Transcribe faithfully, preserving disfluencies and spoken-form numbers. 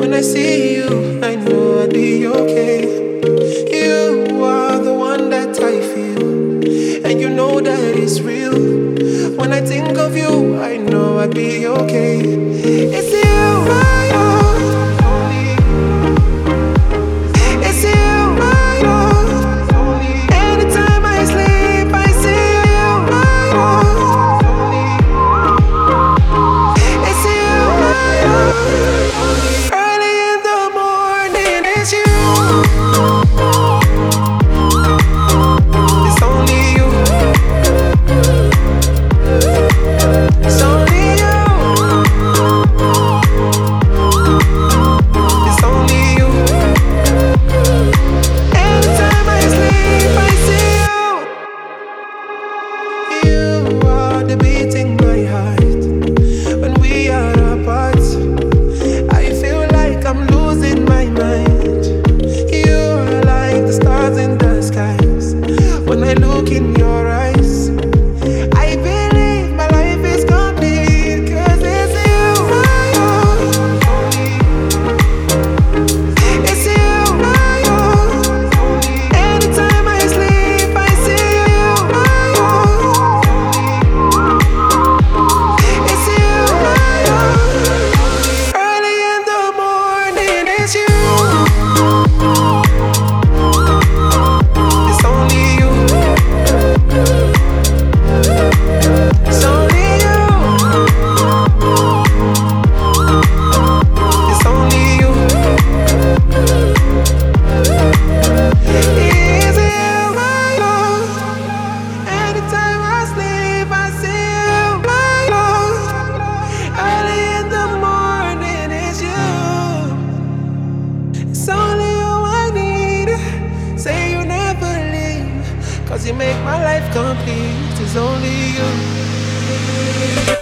When I see you, I know I'll be okay. You are the one that I feel, and you know that it's real. When I think of you, I know I'll be okay. It's you, my love. It's you, my love. Anytime I sleep, I see you, my love. It's you, my love. Early in the morning, it's you. It's only you. It's only you. It's only you. Anytime I sleep, I see you. You are the beating my heart. When we are apart, I feel like I'm losing my mind. You're like the stars in the skies. When I look in your eyes, I believe my life is complete. 'Cause it's you, my love. It's you, my love. Anytime I sleep, I see you, my love. It's you, my love. Early in the morning, it's you. It's only you. It's only you. It's only you. It's you, my love. Anytime I sleep, I see you, my love. Early in the morning, it's you. It's only you I need. Say you never leave, 'cause you make my life complete. It's only you.